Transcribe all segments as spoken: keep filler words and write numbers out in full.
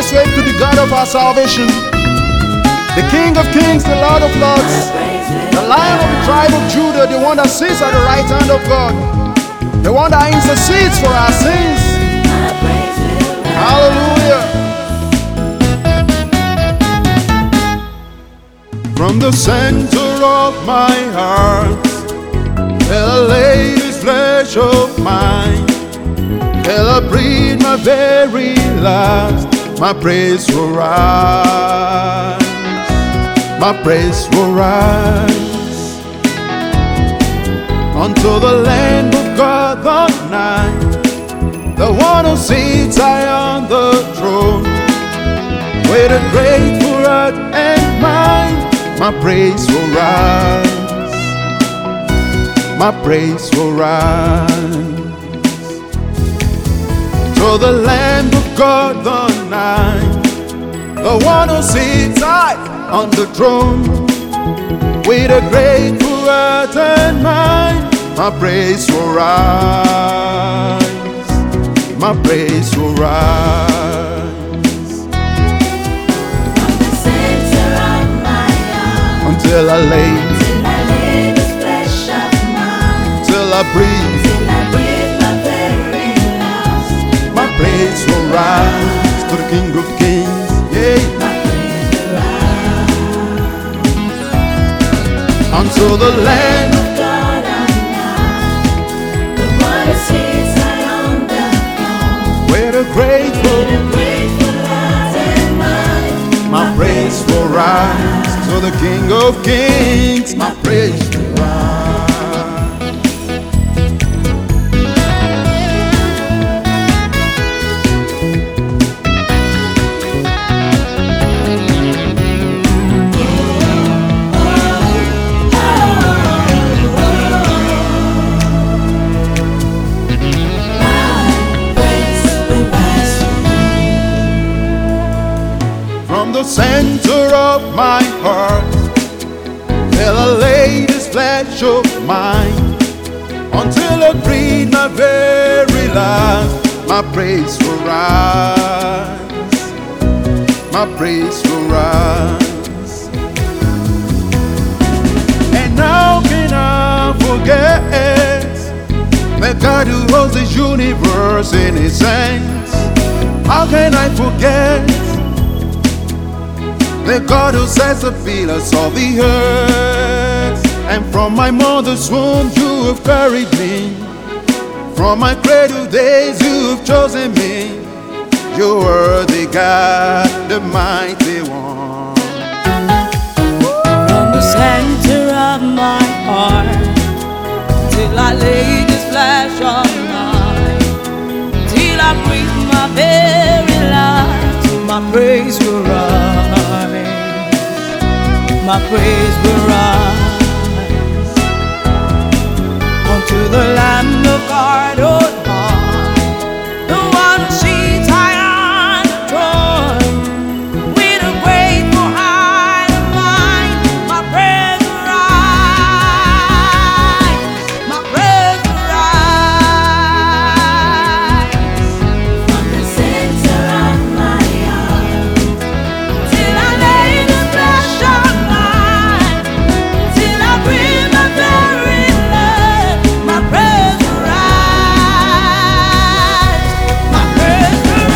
Let's wave to the God of our salvation, the King of kings, the Lord of lords, the Lion of the tribe of Judah, the one that sits at the right hand of God, the one that intercedes for our sins. Hallelujah. From the center of my heart, till I lay this flesh of mine, till I breathe my very last, my praise will rise, my praise will rise, unto the Lamb of God the night, the one who sits high on the throne, with a grateful heart and mind, my praise will rise, my praise will rise. To the Lamb of God the night, the one who sits high on the throne, with a grateful heart and mind, my praise will rise, my praise will rise. From the center of my heart, until I lay, till I lay this flesh of mine, till I breathe, till I breathe my very last, my praise will rise to the King of kings, yeah. my praise will rise. Until the Lamb of God on high, the one who sits high on the throne, with a grateful, with a grateful heart and mind, my praise will rise to the King of kings, my praise will rise. From the center of my heart, till I lay this flesh of mine, until I breathe my very last, my praise will rise, my praise will rise. And how can I forget the God who holds this universe in his hands? How can I forget the God who sets the pillars of the earth? And from my mother's womb you have carried me, from my cradle days you have chosen me. You are the God, the mighty one. From the center of my heart, till I lay this flesh of mine, till I breathe my very last, my praise will rise, my praise will rise, unto the Lamb of God on high, the one who sits high on the throne, with a grateful heart and mind, my praise will rise, my praise will rise. From the center of my heart, Till I lay the flesh of mine, till I breathe my very last, my praise will rise, my praise will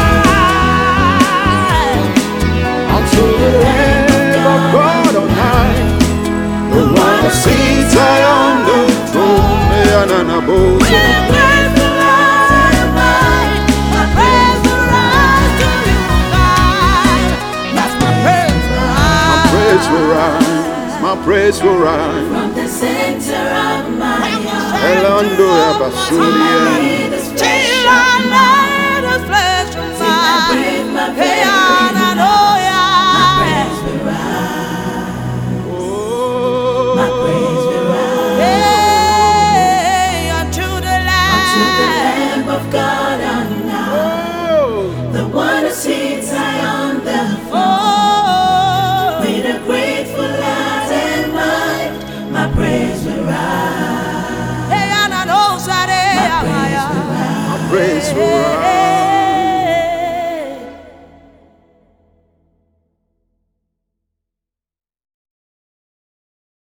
rise. Unto the Lamb of God on high, the one who sits high on the throne, yeah, na, na, bo. With a grateful heart and mind, my praise will rise to you, God. That's my praise will My rise. praise will rise, my praise will rise. from the center of my heart, Elando ya basulia, lay this flesh Till of I lay the flesh of till I breathe my mine. very Hey, I last, know ya. my praise will rise, my oh, praise will rise. Hey, unto the To the Lamb. Lamb of God on high, oh, the one who sits high on the throne, Oh, with a grateful heart and mind, my praise will rise, hey, I know, Sade, my praise will rise. praise will rise.